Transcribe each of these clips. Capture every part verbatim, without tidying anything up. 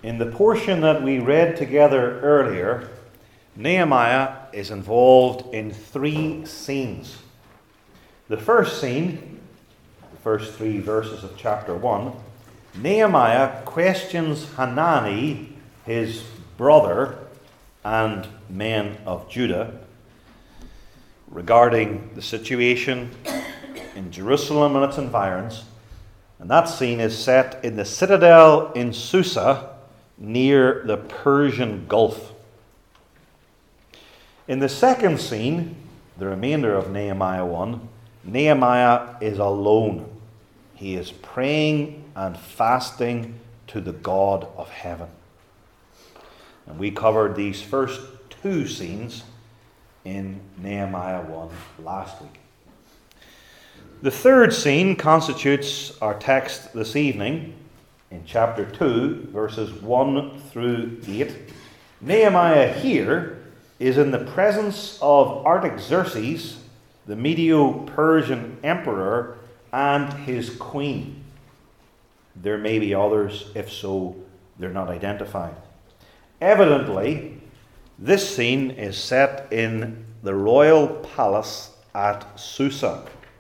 In the portion that we read together earlier, Nehemiah is involved in three scenes. The first scene, the first three verses of chapter one, Nehemiah questions Hanani, his brother and men of Judah, regarding the situation in Jerusalem and its environs. And that scene is set in the citadel in Susa, near the Persian Gulf. In the second scene, the remainder of Nehemiah one, Nehemiah is alone. He is praying and fasting to the God of heaven. And we covered these first two scenes in Nehemiah one last week. The third scene constitutes our text this evening in chapter two, verses one through eight. Nehemiah here is in the presence of Artaxerxes, the Medo-Persian emperor, and his queen. There may be others, if so, they're not identified. Evidently, this scene is set in the royal palace at Susa.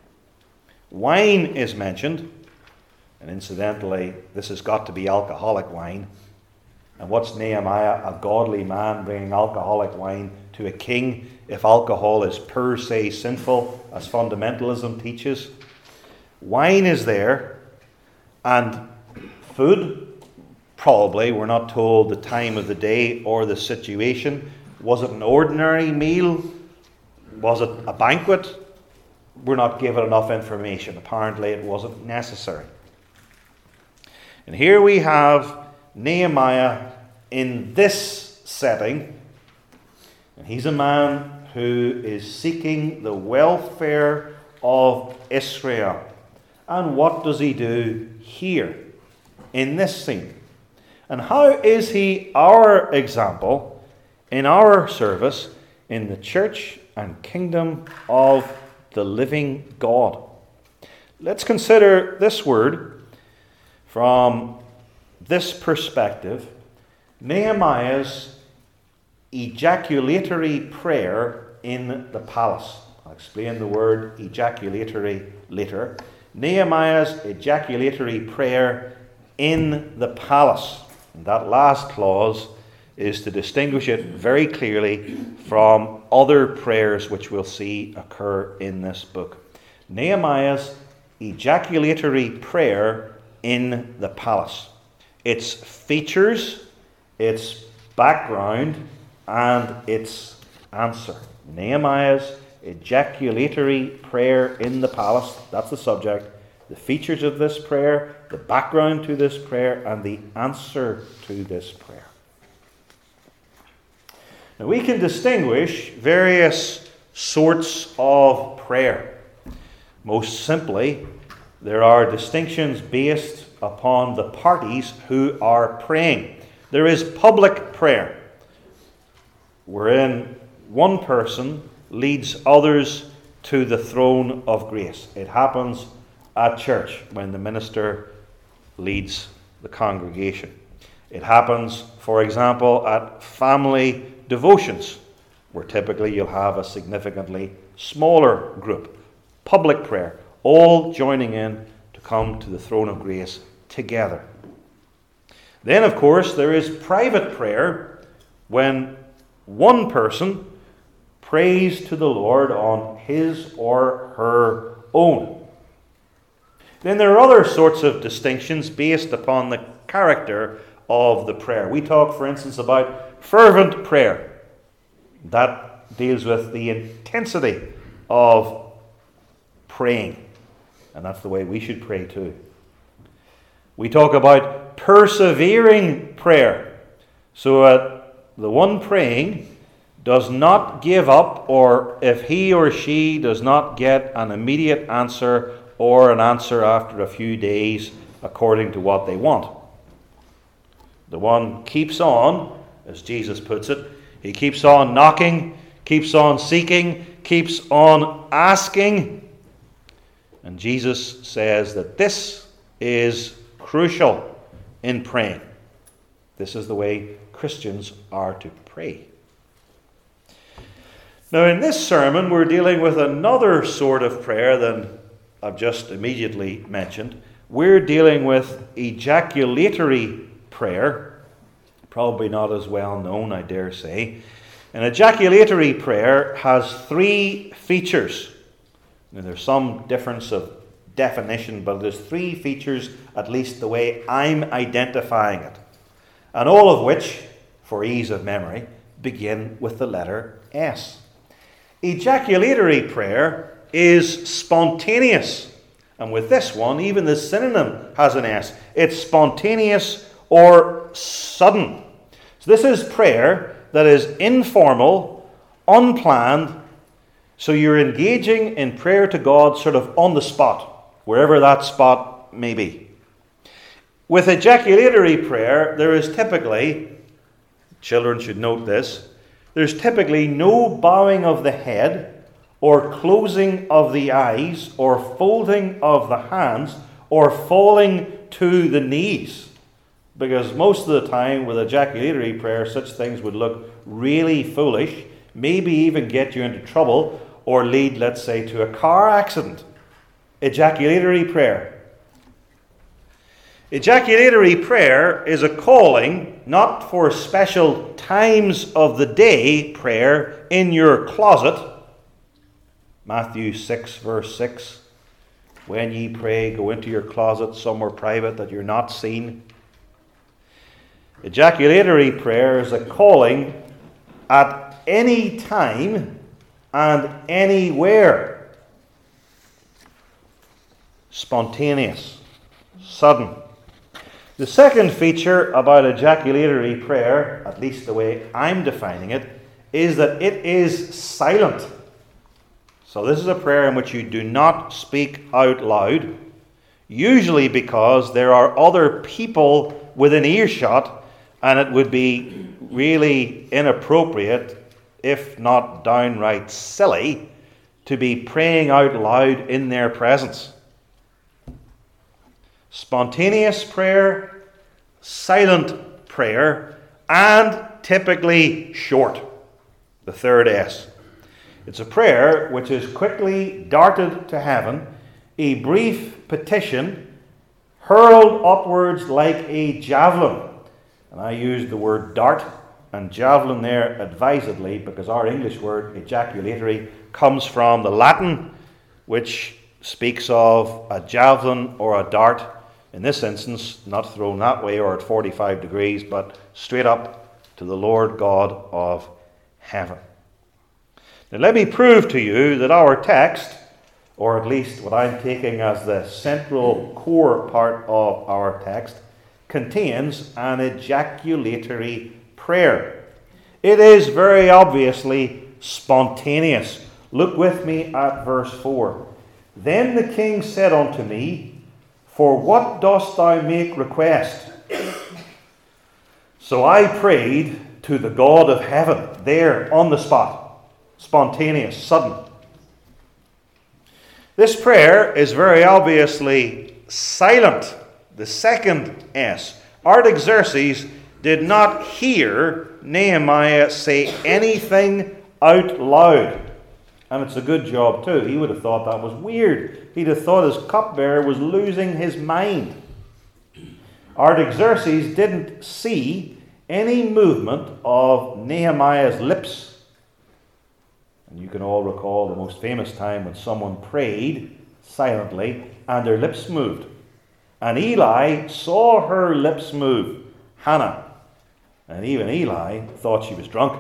Wine is mentioned, and incidentally, this has got to be alcoholic wine. And what's Nehemiah, a godly man, bringing alcoholic wine to a king if alcohol is per se sinful, as fundamentalism teaches? Wine is there, and food, probably, we're not told the time of the day or the situation. Was it an ordinary meal? Was it a banquet? We're not given enough information. Apparently it wasn't necessary. And here we have Nehemiah in this setting. And he's a man who is seeking the welfare of Israel. And what does he do here in this scene? And how is he our example in our service in the church and kingdom of the living God? Let's consider this word from this perspective, Nehemiah's ejaculatory prayer in the palace. I'll explain the word ejaculatory later. Nehemiah's ejaculatory prayer in the palace. And that last clause is to distinguish it very clearly from other prayers which we'll see occur in this book. Nehemiah's ejaculatory prayer in the palace. Its features, its background, and its answer. Nehemiah's ejaculatory prayer in the palace, that's the subject. The features of this prayer, the background to this prayer, and the answer to this prayer. Now we can distinguish various sorts of prayer. Most simply, there are distinctions based upon the parties who are praying. There is public prayer, wherein one person leads others to the throne of grace. It happens at church when the minister leads the congregation. It happens, for example, at family devotions, where typically you'll have a significantly smaller group. Public prayer, all joining in to come to the throne of grace together. Then, of course, there is private prayer, when one person prays to the Lord on his or her own. Then there are other sorts of distinctions based upon the character of the prayer. We talk, for instance, about fervent prayer. That deals with the intensity of praying. And that's the way we should pray too. We talk about persevering prayer. So uh, the one praying does not give up, or if he or she does not get an immediate answer or an answer after a few days according to what they want. The one keeps on, as Jesus puts it. He keeps on knocking, keeps on seeking, keeps on asking. And Jesus says that this is crucial in praying. This is the way Christians are to pray. Now, in this sermon, we're dealing with another sort of prayer than I've just immediately mentioned. We're dealing with ejaculatory prayer, probably not as well known, I dare say. An ejaculatory prayer has three features. Now, there's some difference of definition, but there's three features, at least the way I'm identifying it. And all of which, for ease of memory, begin with the letter S. Ejaculatory prayer is spontaneous. And with this one, even the synonym has an S. It's spontaneous or sudden. So this is prayer that is informal, unplanned. So you're engaging in prayer to God sort of on the spot, wherever that spot may be. With ejaculatory prayer, there is typically, children should note this, there's typically no bowing of the head or closing of the eyes or folding of the hands or falling to the knees. Because most of the time with ejaculatory prayer, such things would look really foolish, maybe even get you into trouble or lead, let's say, to a car accident. Ejaculatory prayer. Ejaculatory prayer is a calling not for special times of the day prayer in your closet. Matthew six verse six. When ye pray, go into your closet somewhere private that you're not seen. Ejaculatory prayer is a calling at any time and anywhere. Spontaneous, sudden. The second feature about ejaculatory prayer, at least the way I'm defining it, is that it is silent. So this is a prayer in which you do not speak out loud, usually because there are other people within earshot, and it would be really inappropriate, if not downright silly, to be praying out loud in their presence. Spontaneous prayer, silent prayer, and typically short. The third S. It's a prayer which is quickly darted to heaven, a brief petition, hurled upwards like a javelin. And I used the word dart and javelin there advisedly because our English word ejaculatory comes from the Latin, which speaks of a javelin or a dart. In this instance, not thrown that way or at forty-five degrees, but straight up to the Lord God of heaven. Now let me prove to you that our text, or at least what I'm taking as the central core part of our text, contains an ejaculatory prayer. It is very obviously spontaneous. Look with me at verse four. Then the king said unto me, For what dost thou make request? So I prayed to the God of heaven, there on the spot. Spontaneous, sudden. This prayer is very obviously silent. The second S. Artaxerxes did not hear Nehemiah say anything out loud. And it's a good job too. He would have thought that was weird. He'd have thought his cupbearer was losing his mind. Artaxerxes didn't see any movement of Nehemiah's lips. And you can all recall the most famous time when someone prayed silently and their lips moved. And Eli saw her lips move, Hannah. And even Eli thought she was drunk.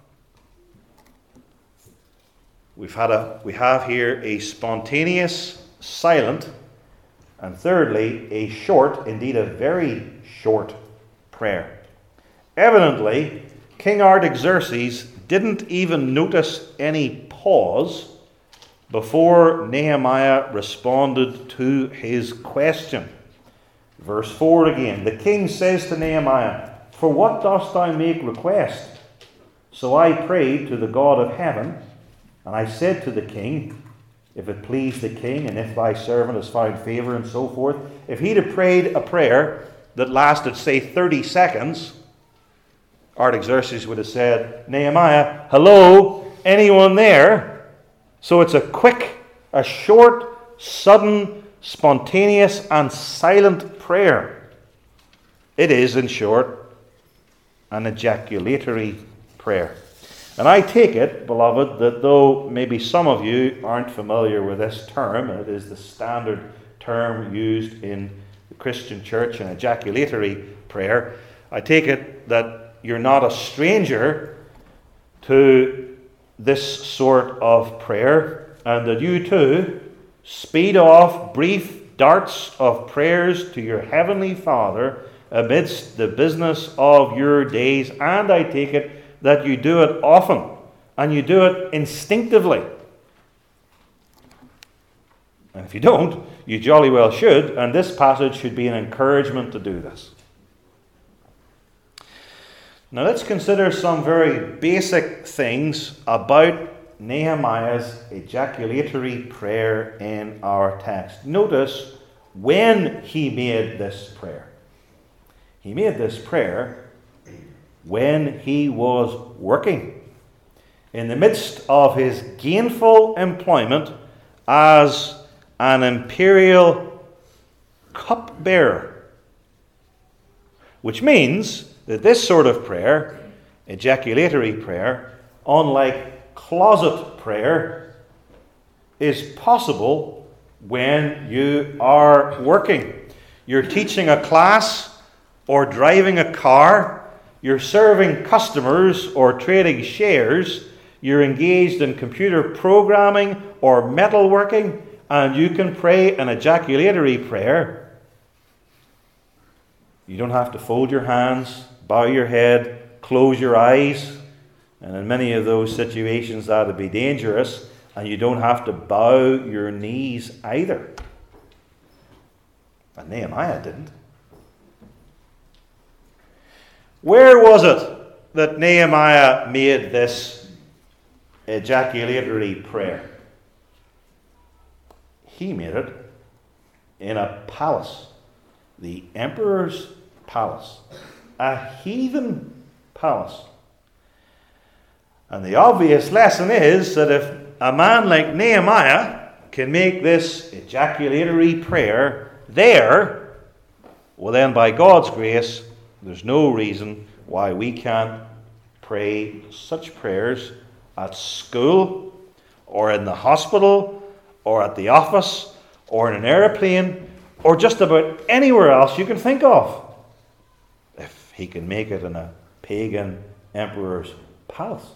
We've had a, we have here a spontaneous, silent, and thirdly, a short, indeed a very short prayer. Evidently, King Artaxerxes didn't even notice any pause before Nehemiah responded to his question. Verse four again. The king says to Nehemiah, For what dost thou make request? So I prayed to the God of heaven, and I said to the king, if it please the king, and if thy servant has found favour, and so forth. If he'd have prayed a prayer that lasted, say, thirty seconds, Artaxerxes would have said, Nehemiah, hello, anyone there? So it's a quick, a short, sudden, spontaneous, and silent prayer. It is, in short, an ejaculatory prayer. And I take it, beloved, that though maybe some of you aren't familiar with this term, it is the standard term used in the Christian church, an ejaculatory prayer, I take it that you're not a stranger to this sort of prayer, and that you too speed off brief darts of prayers to your heavenly Father amidst the business of your days, and I take it that you do it often, and you do it instinctively. And if you don't, you jolly well should, and this passage should be an encouragement to do this. Now let's consider some very basic things about Nehemiah's ejaculatory prayer in our text. Notice when he made this prayer. He made this prayer when he was working, in the midst of his gainful employment as an imperial cupbearer. Which means that this sort of prayer, ejaculatory prayer, unlike closet prayer, is possible when you are working. You're teaching a class or driving a car. You're serving customers or trading shares. You're engaged in computer programming or metalworking, and you can pray an ejaculatory prayer. You don't have to fold your hands, bow your head, close your eyes. And in many of those situations that would be dangerous. And you don't have to bow your knees either. And Nehemiah didn't. Where was it that Nehemiah made this ejaculatory prayer? He made it in a palace, the emperor's palace, a heathen palace. And the obvious lesson is that if a man like Nehemiah can make this ejaculatory prayer there, well then by God's grace, there's no reason why we can't pray such prayers at school or in the hospital or at the office or in an airplane or just about anywhere else you can think of. If he can make it in a pagan emperor's palace.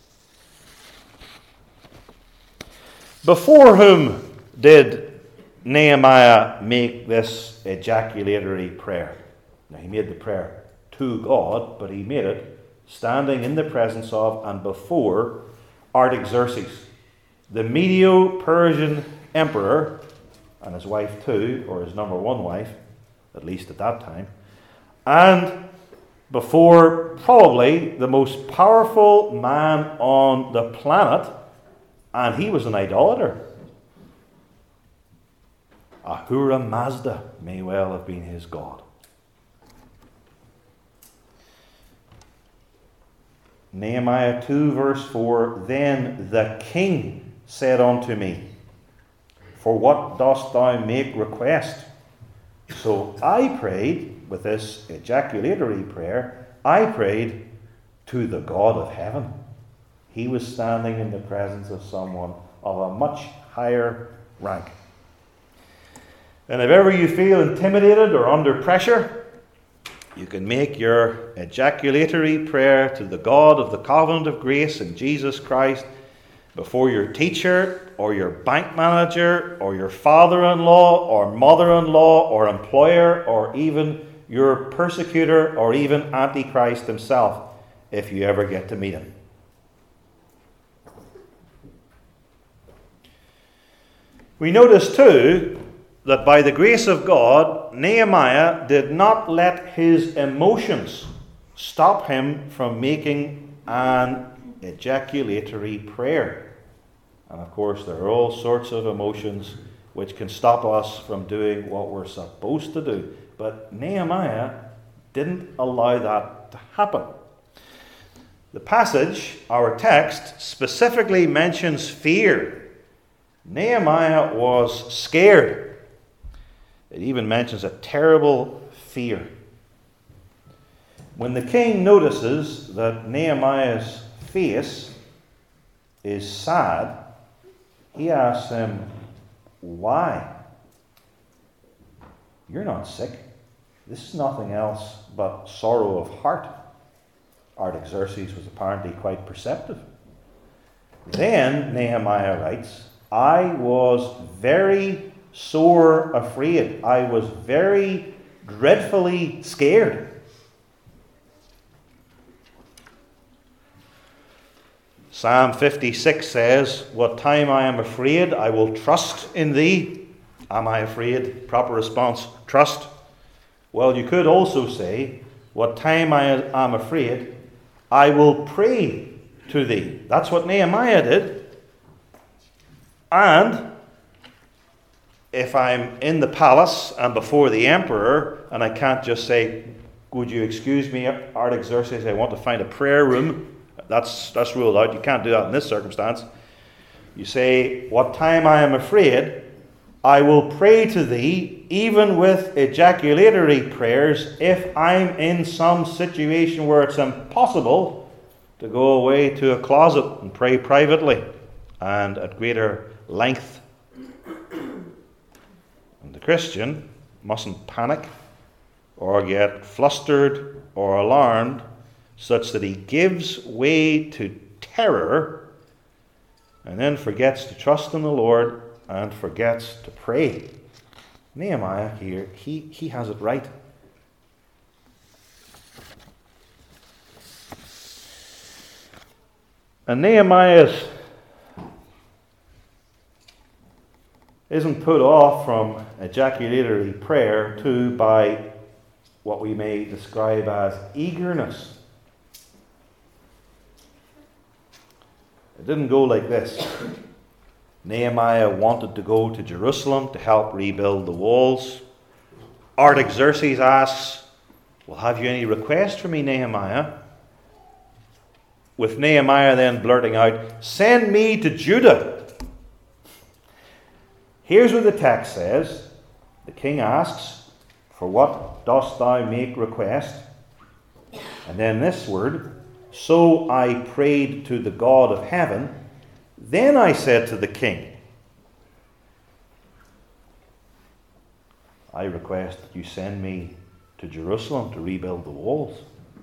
Before whom did Nehemiah make this ejaculatory prayer? Now, he made the prayer to God, but he made it standing in the presence of and before Artaxerxes, the Medo-Persian emperor, and his wife too, or his number one wife, at least at that time, and before probably the most powerful man on the planet, and he was an idolater. Ahura Mazda may well have been his god. Nehemiah two verse four, Then the king said unto me, For what dost thou make request? So I prayed with this ejaculatory prayer, I prayed to the God of heaven. He was standing in the presence of someone of a much higher rank. And if ever you feel intimidated or under pressure, you can make your ejaculatory prayer to the God of the covenant of grace in Jesus Christ before your teacher or your bank manager or your father-in-law or mother-in-law or employer or even your persecutor or even Antichrist himself if you ever get to meet him. We notice too that by the grace of God, Nehemiah did not let his emotions stop him from making an ejaculatory prayer. And of course, there are all sorts of emotions which can stop us from doing what we're supposed to do. But Nehemiah didn't allow that to happen. The passage, our text, specifically mentions fear. Nehemiah was scared. It even mentions a terrible fear. When the king notices that Nehemiah's face is sad, he asks him, "Why? You're not sick. This is nothing else but sorrow of heart." Artaxerxes was apparently quite perceptive. Then Nehemiah writes, "I was very sore afraid. I was very dreadfully scared." Psalm fifty-six says, "What time I am afraid, I will trust in thee." Am I afraid? Proper response, trust. Well, you could also say, "What time I am afraid, I will pray to thee." That's what Nehemiah did. And if I'm in the palace and before the emperor, and I can't just say, "Would you excuse me, Artaxerxes, I want to find a prayer room." That's, that's ruled out. You can't do that in this circumstance. You say, "What time I am afraid, I will pray to thee," even with ejaculatory prayers, if I'm in some situation where it's impossible to go away to a closet and pray privately and at greater length. And the Christian mustn't panic or get flustered or alarmed such that he gives way to terror and then forgets to trust in the Lord and forgets to pray. Nehemiah here, he, he has it right. And Nehemiah isn't put off from ejaculatory prayer to by what we may describe as eagerness. It didn't go like this. Nehemiah wanted to go to Jerusalem to help rebuild the walls. Artaxerxes asks, "Well, have you any request for me, Nehemiah?" With Nehemiah then blurting out, "Send me to Judah." Here's what the text says. The king asks, "For what dost thou make request?" And then this word, "So I prayed to the God of heaven. Then I said to the king, I request that you send me to Jerusalem to rebuild the walls."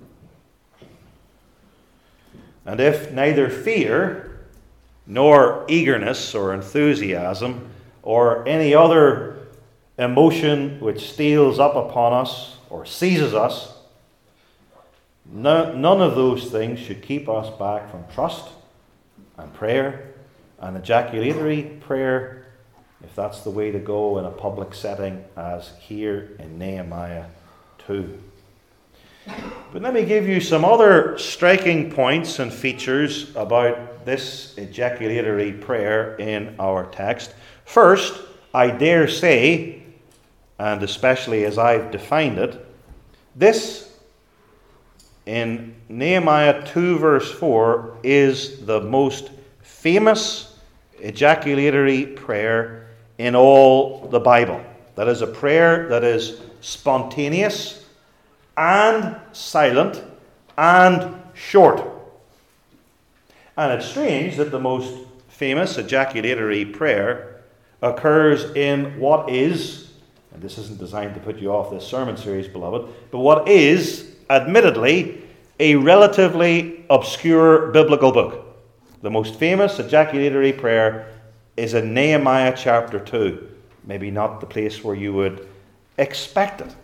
And if neither fear, nor eagerness or enthusiasm, or any other emotion which steals up upon us or seizes us, no, none of those things should keep us back from trust and prayer and ejaculatory prayer, if that's the way to go in a public setting, as here in Nehemiah two. But let me give you some other striking points and features about this ejaculatory prayer in our text. First, I dare say, and especially as I've defined it, this in Nehemiah two verse four is the most famous ejaculatory prayer in all the Bible. That is a prayer that is spontaneous and silent and short. And it's strange that the most famous ejaculatory prayer occurs in what is, and this isn't designed to put you off this sermon series, beloved, but what is, admittedly, a relatively obscure biblical book. The most famous ejaculatory prayer is in Nehemiah chapter two. Maybe not the place where you would expect it.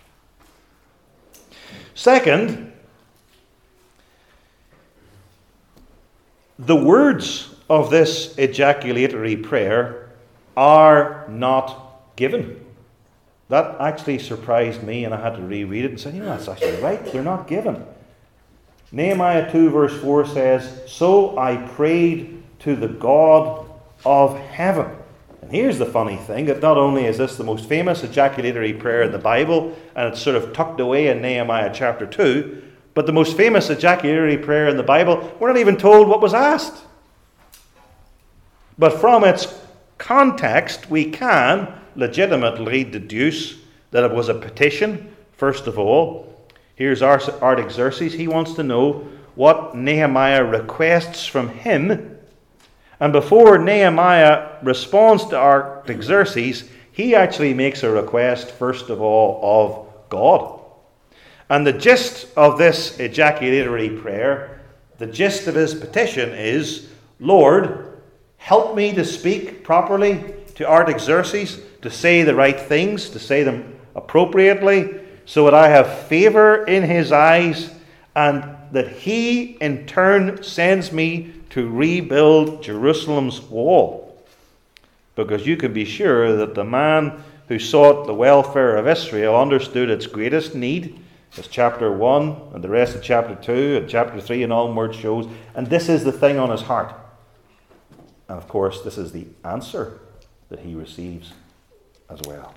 Second, the words of this ejaculatory prayer are not given. That actually surprised me, and I had to reread it and say, you know, that's actually right. They're not given. Nehemiah two verse four says, "So I prayed to the God of heaven." And here's the funny thing, that not only is this the most famous ejaculatory prayer in the Bible, and it's sort of tucked away in Nehemiah chapter two, But the most famous ejaculatory prayer in the Bible, we're not even told what was asked. But from its context, we can legitimately deduce that it was a petition, first of all. Here's Artaxerxes. He wants to know what Nehemiah requests from him. And before Nehemiah responds to Artaxerxes, he actually makes a request, first of all, of God. And the gist of this ejaculatory prayer, the gist of his petition is, Lord, help me to speak properly to Artaxerxes, to say the right things, to say them appropriately, so that I have favor in his eyes, and that he in turn sends me to rebuild Jerusalem's wall. Because you can be sure that the man who sought the welfare of Israel understood its greatest need, as chapter one and the rest of chapter two and chapter three and onward shows. And this is the thing on his heart. And of course, this is the answer that he receives as well.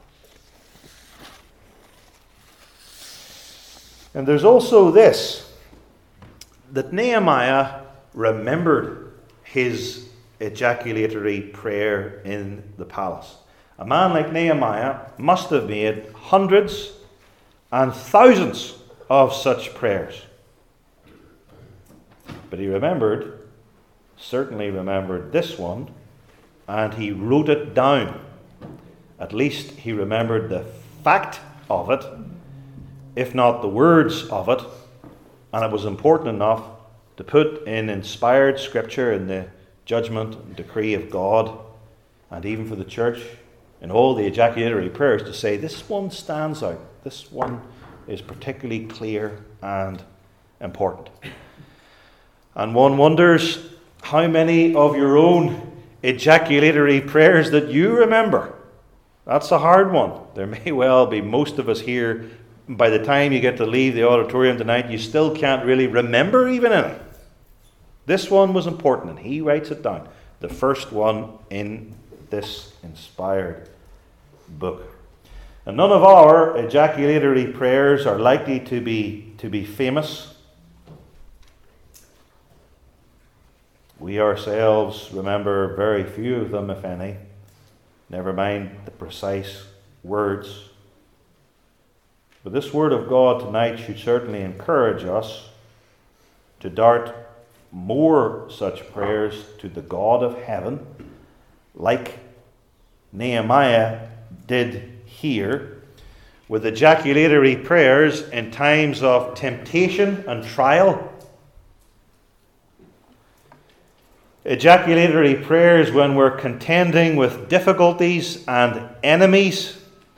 And there's also this, that Nehemiah remembered his ejaculatory prayer in the palace. A man like Nehemiah must have made hundreds and thousands of such prayers. But he remembered, certainly remembered this one, and he wrote it down. At least he remembered the fact of it, if not the words of it, and it was important enough to put in inspired scripture in the judgment and decree of God, and even for the church, in all the ejaculatory prayers, to say this one stands out, this one is particularly clear and important. And one wonders how many of your own ejaculatory prayers that you remember. That's a hard one. There may well be most of us here, by the time you get to leave the auditorium tonight, you still can't really remember even any. This one was important, and he writes it down. The first one in this inspired book. And none of our ejaculatory prayers are likely to be, to be famous. We ourselves remember very few of them, if any. Never mind the precise words. But this word of God tonight should certainly encourage us to dart more such prayers to the God of heaven, like Nehemiah did here, with ejaculatory prayers in times of temptation and trial. Ejaculatory prayers when we're contending with difficulties and enemies.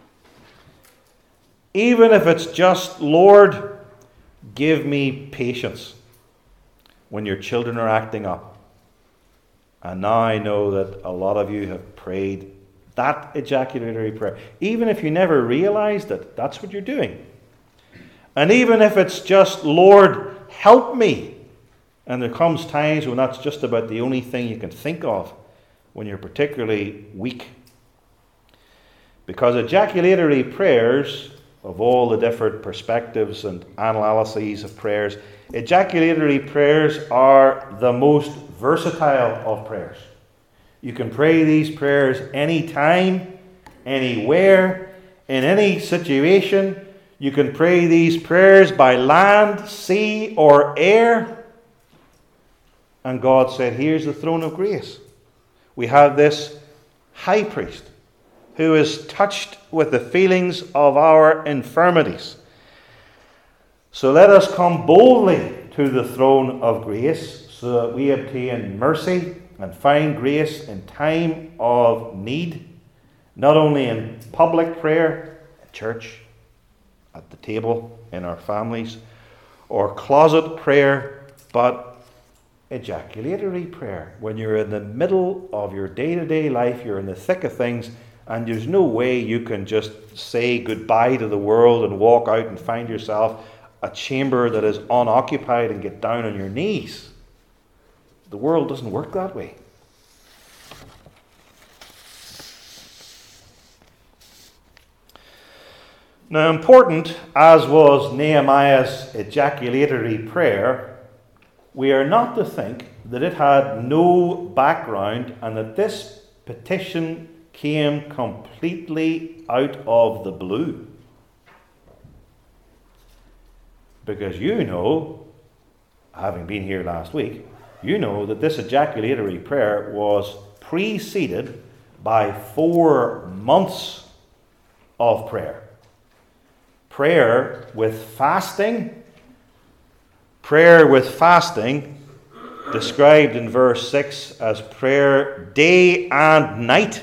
Even if it's just, Lord, give me patience when your children are acting up. And now I know that a lot of you have prayed that ejaculatory prayer. Even if you never realized it, that's what you're doing. And even if it's just, Lord, help me. And there comes times when that's just about the only thing you can think of when you're particularly weak. Because ejaculatory prayers, of all the different perspectives and analyses of prayers, ejaculatory prayers are the most versatile of prayers. You can pray these prayers anytime, anywhere, in any situation. You can pray these prayers by land, sea, or air. And God said, here's the throne of grace. We have this high priest who is touched with the feelings of our infirmities. So let us come boldly to the throne of grace, so that we obtain mercy and find grace in time of need, not only in public prayer, in church, at the table, in our families, or closet prayer, but ejaculatory prayer. When you're in the middle of your day-to-day life, you're in the thick of things, and there's no way you can just say goodbye to the world and walk out and find yourself a chamber that is unoccupied and get down on your knees. The world doesn't work that way. Now, important as was Nehemiah's ejaculatory prayer, we are not to think that it had no background and that this petition came completely out of the blue. Because you know, having been here last week, you know that this ejaculatory prayer was preceded by four months of prayer. Prayer with fasting. Prayer with fasting, described in verse six as prayer day and night.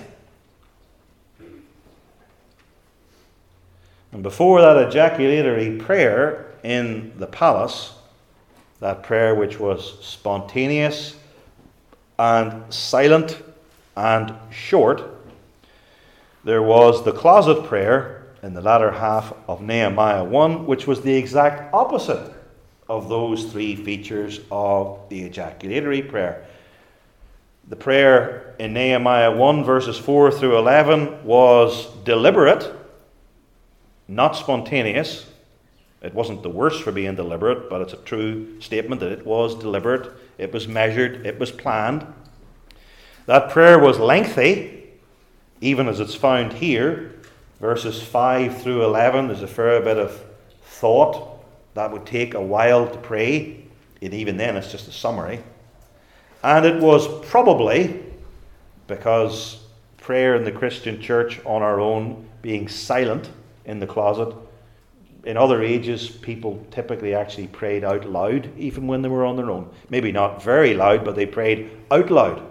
And before that ejaculatory prayer in the palace, that prayer which was spontaneous and silent and short, there was the closet prayer in the latter half of Nehemiah one, which was the exact opposite of those three features of the ejaculatory prayer. The prayer in Nehemiah one, verses four through eleven, was deliberate, not spontaneous. It wasn't the worse for being deliberate, but it's a true statement that it was deliberate, it was measured, it was planned. That prayer was lengthy, even as it's found here. Verses five through eleven, there's a fair bit of thought. That would take a while to pray, and even then it's just a summary. And it was probably, because prayer in the Christian church on our own, being silent in the closet, in other ages people typically actually prayed out loud, even when they were on their own. Maybe not very loud, but they prayed out loud.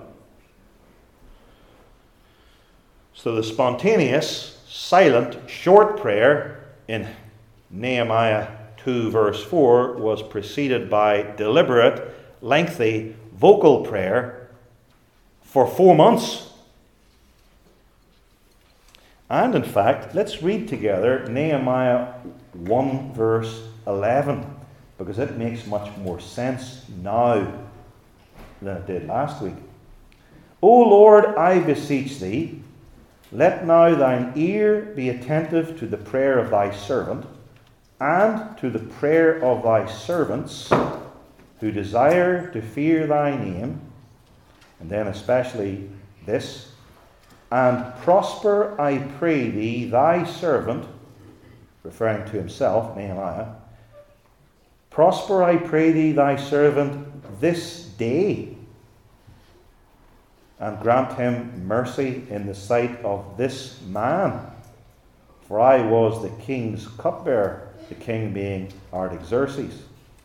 So the spontaneous, silent, short prayer in Nehemiah two verse four was preceded by deliberate, lengthy, vocal prayer for four months. And in fact, let's read together Nehemiah one verse eleven, because it makes much more sense now than it did last week. O Lord, I beseech thee, let now thine ear be attentive to the prayer of thy servant, and to the prayer of thy servants who desire to fear thy name, and then especially this, and prosper, I pray thee, thy servant, referring to himself, Nehemiah, prosper, I pray thee, thy servant this day, and grant him mercy in the sight of this man, for I was the king's cupbearer, the king being Artaxerxes.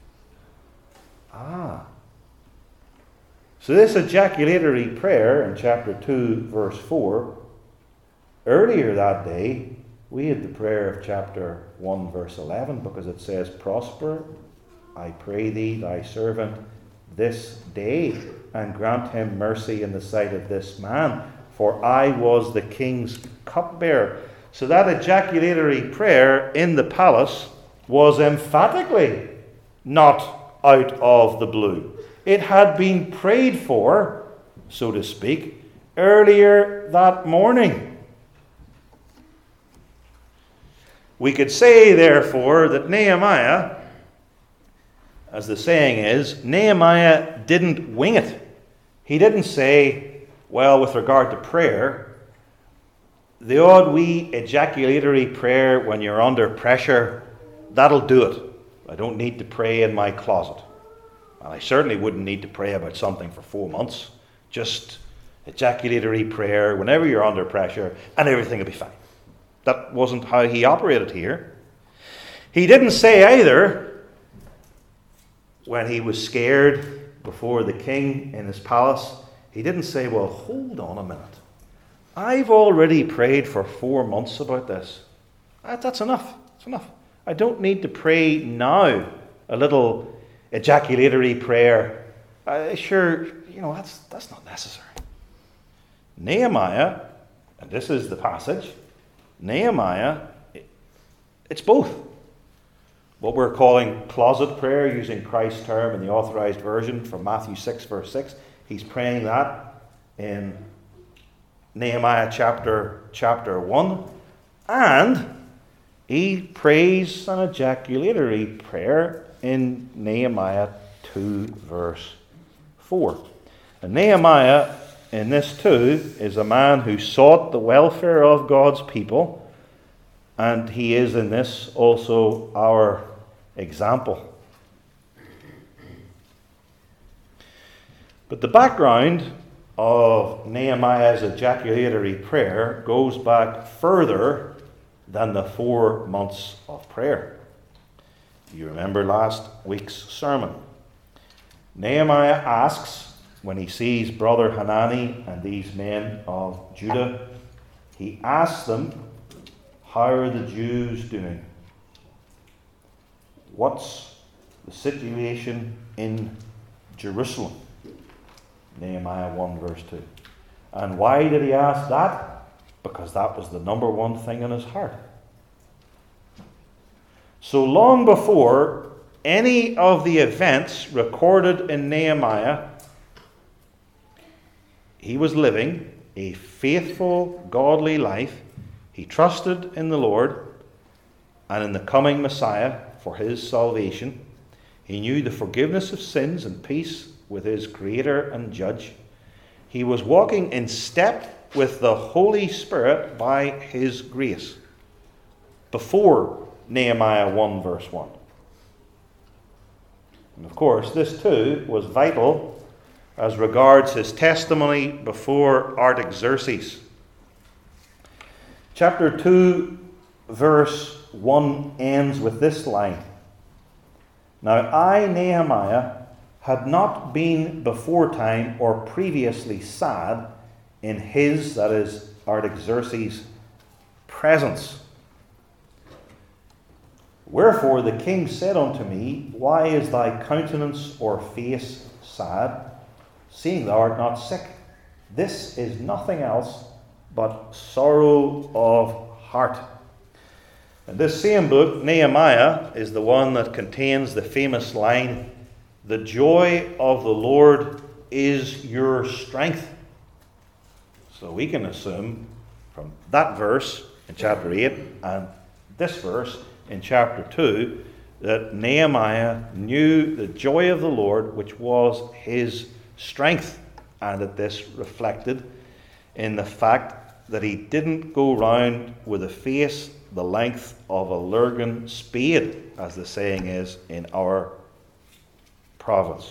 Ah. So this ejaculatory prayer in chapter two, verse four, earlier that day, we had the prayer of chapter one, verse eleven, because it says, prosper, I pray thee, thy servant, this day, and grant him mercy in the sight of this man, for I was the king's cupbearer. So that ejaculatory prayer in the palace was emphatically not out of the blue. It had been prayed for, so to speak, earlier that morning. We could say, therefore, that Nehemiah, as the saying is, Nehemiah didn't wing it. He didn't say, well, with regard to prayer, the odd wee ejaculatory prayer when you're under pressure, that'll do it. I don't need to pray in my closet. And I certainly wouldn't need to pray about something for four months. Just ejaculatory prayer whenever you're under pressure, and everything will be fine. That wasn't how he operated here. He didn't say either, when he was scared before the king in his palace, he didn't say, well, hold on a minute. I've already prayed for four months about this. That's enough. That's enough. I don't need to pray now a little ejaculatory prayer. Uh, sure, you know, that's, that's not necessary. Nehemiah, and this is the passage, Nehemiah, it's both. What we're calling closet prayer, using Christ's term in the Authorized Version from Matthew six, verse six. He's praying that in Nehemiah chapter, chapter one. And He prays an ejaculatory prayer in Nehemiah two, verse four. And Nehemiah, in this too, is a man who sought the welfare of God's people, and he is in this also our example. But the background of Nehemiah's ejaculatory prayer goes back further than the four months of prayer. You remember last week's sermon. Nehemiah asks, when he sees brother Hanani and these men of Judah, he asks them, how are the Jews doing? What's the situation in Jerusalem? Nehemiah one, verse two. And why did he ask that? Because that was the number one thing in his heart. So long before any of the events recorded in Nehemiah, he was living a faithful, godly life. He trusted in the Lord and in the coming Messiah for his salvation. He knew the forgiveness of sins and peace with his Creator and Judge. He was walking in step with the Holy Spirit by his grace before Nehemiah one, verse one. And of course, this too was vital as regards his testimony before Artaxerxes. Chapter two, verse one ends with this line. Now I, Nehemiah, had not been beforetime or previously sad in his, that is, Artaxerxes' presence. Wherefore the king said unto me, why is thy countenance or face sad, seeing thou art not sick? This is nothing else but sorrow of heart. And this same book, Nehemiah, is the one that contains the famous line, the joy of the Lord is your strength. So we can assume from that verse in chapter eight and this verse in chapter two that Nehemiah knew the joy of the Lord, which was his strength, and that this reflected in the fact that he didn't go round with a face the length of a Lurgan spade, as the saying is in our province.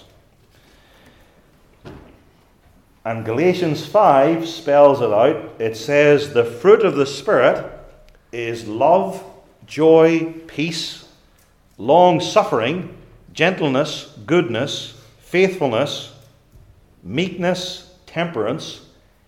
And Galatians five spells it out. It says, the fruit of the Spirit is love, joy, peace, long-suffering, gentleness, goodness, faithfulness, meekness, temperance.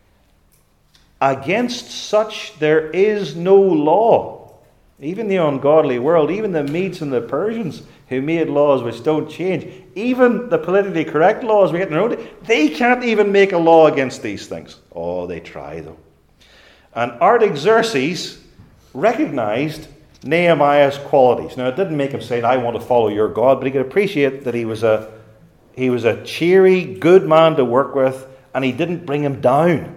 Against such there is no law. Even the ungodly world, even the Medes and the Persians who made laws which don't change, even the politically correct laws we get in our own day, they can't even make a law against these things. Oh, they try though. And Artaxerxes recognized Nehemiah's qualities. Now, it didn't make him say, I want to follow your God, but he could appreciate that he was a he was a cheery, good man to work with, and he didn't bring him down.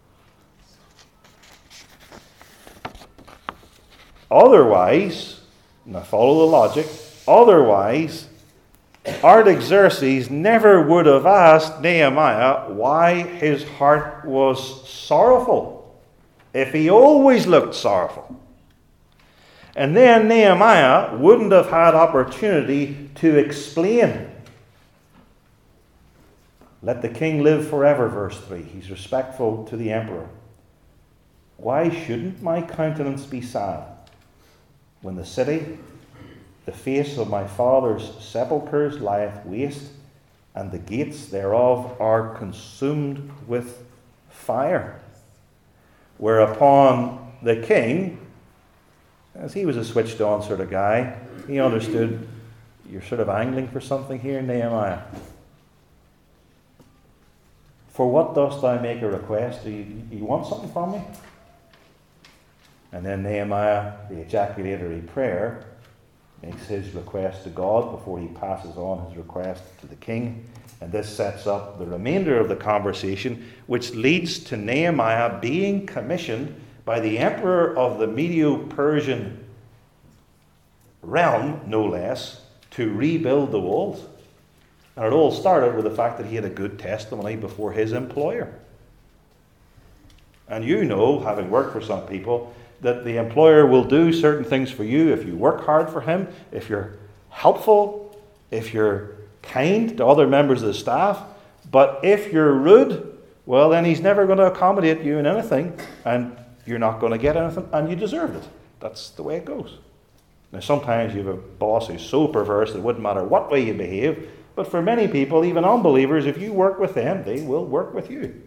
Otherwise, now follow the logic, otherwise, Artaxerxes never would have asked Nehemiah why his heart was sorrowful, if he always looked sorrowful. And then Nehemiah wouldn't have had opportunity to explain. Let the king live forever, verse three. He's respectful to the emperor. Why shouldn't my countenance be sad when the city, the face of my father's sepulchres, lieth waste, and the gates thereof are consumed with fire? Whereupon the king, as he was a switched on sort of guy, he understood, you're sort of angling for something here, Nehemiah. For what dost thou make a request? Do you, you want something from me? And then Nehemiah, the ejaculatory prayer, makes his request to God before he passes on his request to the king. And this sets up the remainder of the conversation, which leads to Nehemiah being commissioned by the emperor of the Medo-Persian realm, no less, to rebuild the walls. And it all started with the fact that he had a good testimony before his employer. And you know, having worked for some people, that the employer will do certain things for you if you work hard for him, if you're helpful, if you're kind to other members of the staff. But if you're rude, well, then he's never going to accommodate you in anything, and you're not going to get anything, and you deserved it. That's the way it goes. Now, sometimes you have a boss who's so perverse that it wouldn't matter what way you behave, but for many people, even unbelievers, if you work with them, they will work with you.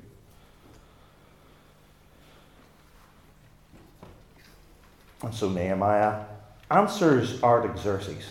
And so Nehemiah answers Artaxerxes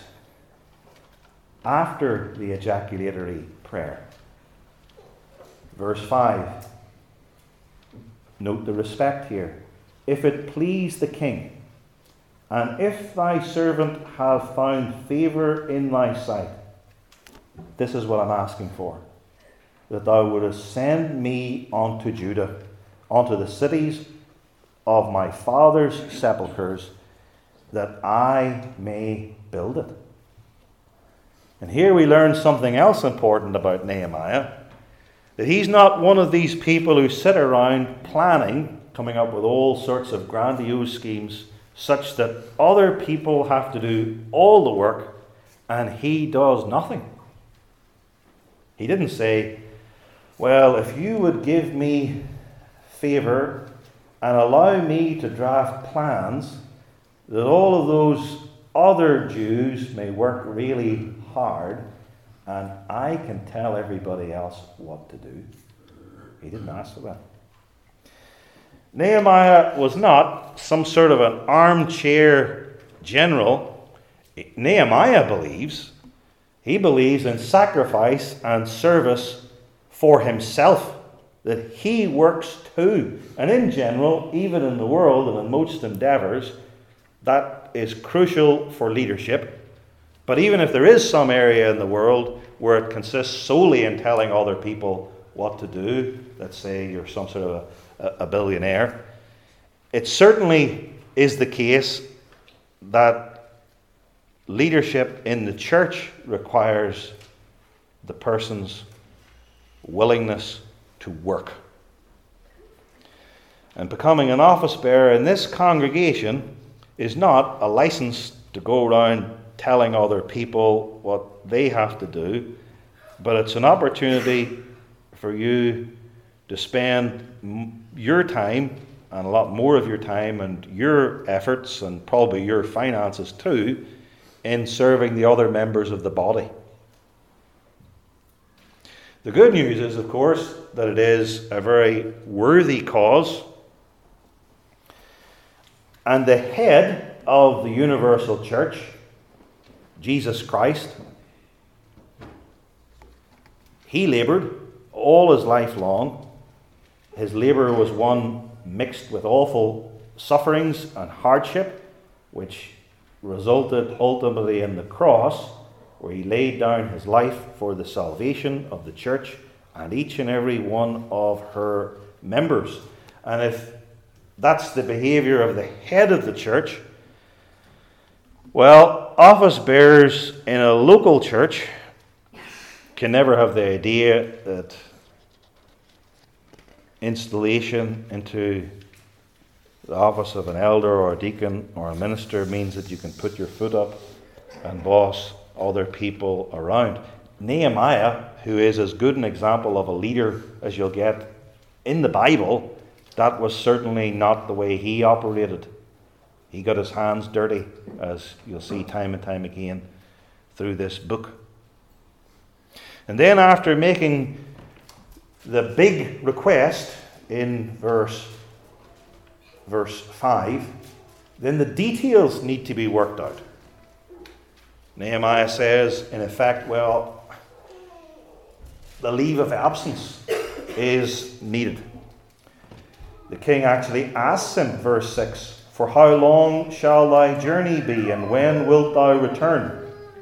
after the ejaculatory prayer. Verse five. Note the respect here. If it please the king, and if thy servant have found favour in thy sight, this is what I'm asking for, that thou wouldest send me unto Judah, unto the cities of my father's sepulchres, that I may build it. And here we learn something else important about Nehemiah, that he's not one of these people who sit around planning, coming up with all sorts of grandiose schemes, such that other people have to do all the work and he does nothing. He didn't say, well, if you would give me favour and allow me to draft plans that all of those other Jews may work really hard and I can tell everybody else what to do. He didn't ask for that. Nehemiah was not some sort of an armchair general. Nehemiah believes, he believes in sacrifice and service for himself, that he works too. And in general, even in the world and in most endeavours, that is crucial for leadership. But even if there is some area in the world where it consists solely in telling other people what to do, let's say you're some sort of a, a billionaire, it certainly is the case that leadership in the church requires the person's willingness to work. And becoming an office bearer in this congregation is not a license to go around telling other people what they have to do, but it's an opportunity for you to spend m- your time, and a lot more of your time and your efforts and probably your finances too, in serving the other members of the body. The good news is, of course, that it is a very worthy cause, and the head of the universal church, Jesus Christ, he laboured all his life long. His labour was one mixed with awful sufferings and hardship, which resulted ultimately in the cross, where he laid down his life for the salvation of the church and each and every one of her members. And if that's the behaviour of the head of the church, well, office bearers in a local church can never have the idea that installation into the office of an elder or a deacon or a minister means that you can put your foot up and boss other people around. Nehemiah, who is as good an example of a leader as you'll get in the Bible, that was certainly not the way he operated. He got his hands dirty, as you'll see time and time again through this book. And then after making the big request in verse, verse five, then the details need to be worked out. Nehemiah says, in effect, well, the leave of absence is needed. The king actually asks him, verse six, for how long shall thy journey be, and when wilt thou return?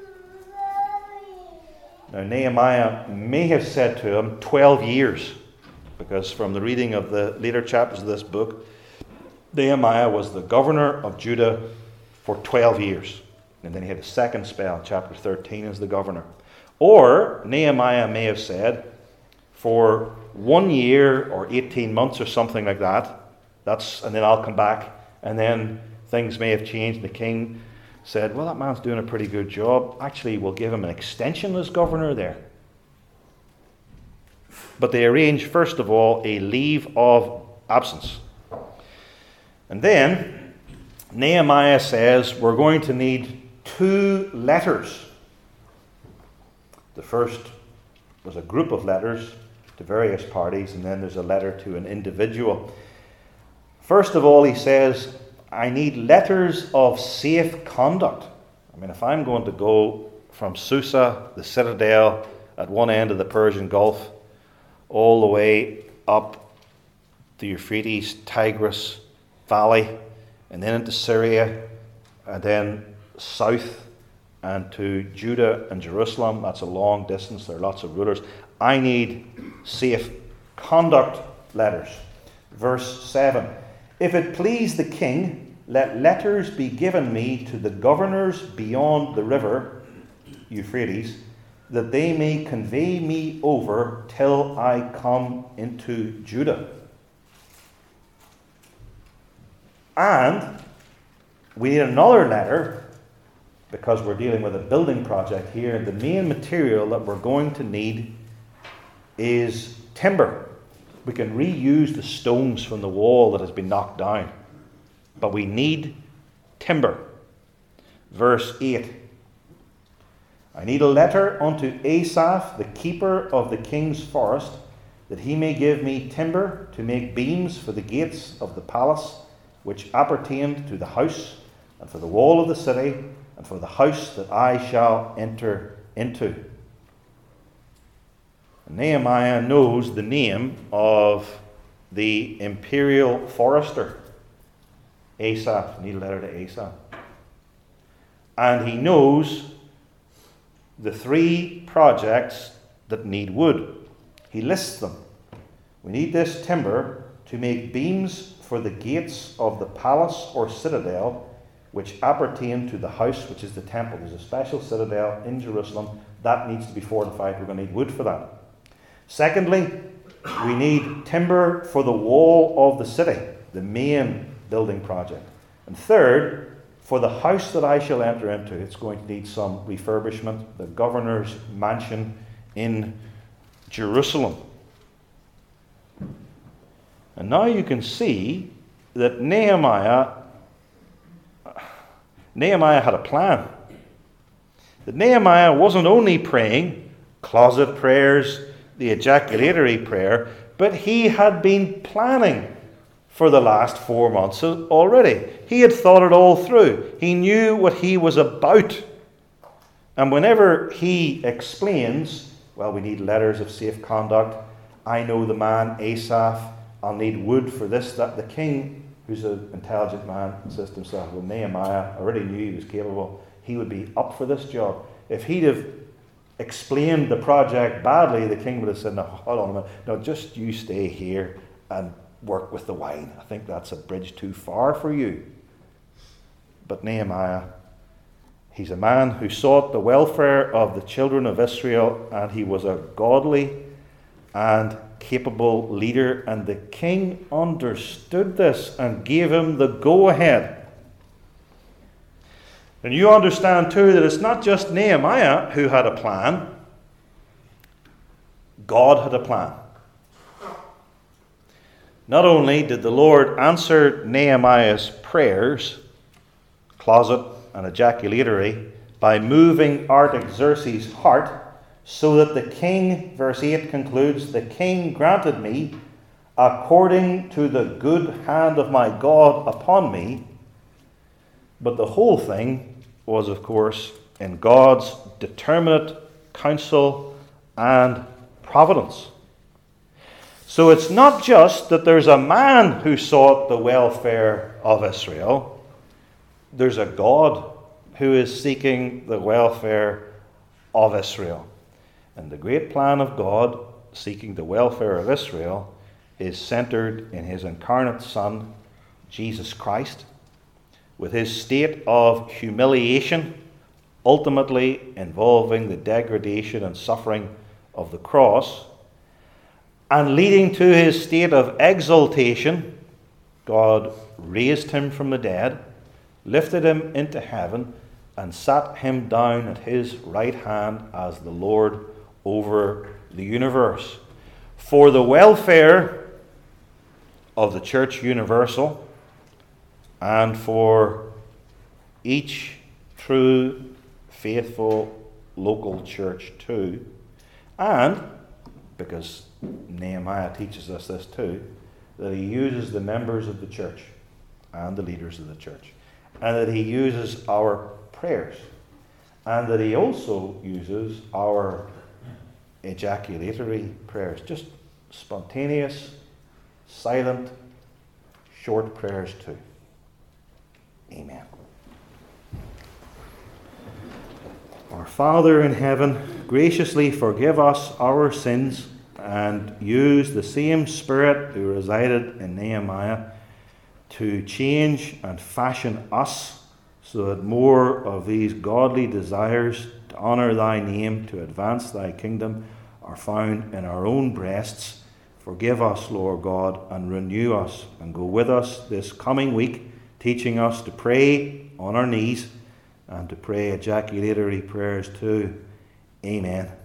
Now Nehemiah may have said to him twelve years, because from the reading of the later chapters of this book, Nehemiah was the governor of Judah for twelve years. And then he had a second spell, chapter thirteen, as the governor. Or Nehemiah may have said, for one year or eighteen months or something like that, that's, and then I'll come back. And then things may have changed. The king said, well, that man's doing a pretty good job. Actually, we'll give him an extension as governor there. But they arranged, first of all, a leave of absence. And then Nehemiah says, we're going to need two letters. The first was a group of letters to various parties, and then there's a letter to an individual. First of all, he says, I need letters of safe conduct. I mean, if I'm going to go from Susa, the citadel at one end of the Persian Gulf, all the way up the Euphrates, Tigris Valley, and then into Syria, and then south and to Judah and Jerusalem. That's a long distance. There are lots of rulers. I need safe conduct letters. Verse seven. If it please the king, let letters be given me to the governors beyond the river Euphrates, that they may convey me over till I come into Judah. And we need another letter, because we're dealing with a building project here, and the main material that we're going to need is timber. We can reuse the stones from the wall that has been knocked down, but we need timber. Verse eight. I need a letter unto Asaph, the keeper of the king's forest, that he may give me timber to make beams for the gates of the palace, which appertained to the house, and for the wall of the city, and for the house that I shall enter into. Nehemiah knows the name of the imperial forester, Asaph. Need a letter to Asaph. And he knows the three projects that need wood. He lists them. We need this timber to make beams for the gates of the palace or citadel, which appertain to the house, which is the temple. There's a special citadel in Jerusalem that needs to be fortified. We're going to need wood for that. Secondly, we need timber for the wall of the city, the main building project. And third, for the house that I shall enter into, it's going to need some refurbishment, the governor's mansion in Jerusalem. And now you can see that Nehemiah, Nehemiah had a plan. That Nehemiah wasn't only praying closet prayers, the ejaculatory prayer, but he had been planning for the last four months already. He had thought it all through. He knew what he was about. And whenever he explains, well, we need letters of safe conduct, I know the man Asaph, I'll need wood for this, that, the king, who's an intelligent man, says to himself, well, Nehemiah, I already knew he was capable. He would be up for this job. If he'd have explained the project badly, the king would have said, no, hold on a minute. No, just you stay here and work with the wine. I think that's a bridge too far for you. But Nehemiah, he's a man who sought the welfare of the children of Israel, and he was a godly and capable leader, and the king understood this and gave him the go-ahead. And you understand too that it's not just Nehemiah who had a plan. God had a plan. Not only did the Lord answer Nehemiah's prayers, closet and ejaculatory, by moving Artaxerxes' heart, so that the king, verse eight concludes, the king granted me, according to the good hand of my God upon me. But the whole thing was, of course, in God's determinate counsel and providence. So it's not just that there's a man who sought the welfare of Israel. There's a God who is seeking the welfare of Israel. And the great plan of God, seeking the welfare of Israel, is centered in his incarnate Son, Jesus Christ, with his state of humiliation ultimately involving the degradation and suffering of the cross, and leading to his state of exaltation, God raised him from the dead, lifted him into heaven, and sat him down at his right hand as the Lord over the universe, for the welfare of the church universal, and for each true, faithful local church too. And, because Nehemiah teaches us this too, that he uses the members of the church and the leaders of the church, and that he uses our prayers, and that he also uses our ejaculatory prayers, just spontaneous, silent, short prayers too. Amen. Our Father in heaven, graciously forgive us our sins, and use the same Spirit who resided in Nehemiah to change and fashion us, so that more of these godly desires to honour thy name, to advance thy kingdom, are found in our own breasts. Forgive us, Lord God, and renew us, and go with us this coming week, teaching us to pray on our knees and to pray ejaculatory prayers too. Amen.